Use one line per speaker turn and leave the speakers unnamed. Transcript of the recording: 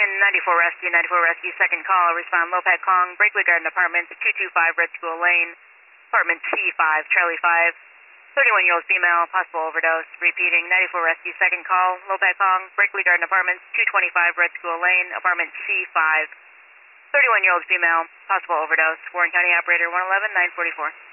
94 Rescue, 94 Rescue, second call. Respond Lopet Kong, Brakely Garden Apartments, 225 Red School Lane, apartment C5, Charlie 5. 31-year-old female, possible overdose. Repeating, 94 Rescue, second call. Lopet Kong, Brakely Garden Apartments, 225 Red School Lane, apartment C5. 31-year-old female, possible overdose. Warren County operator 111-944.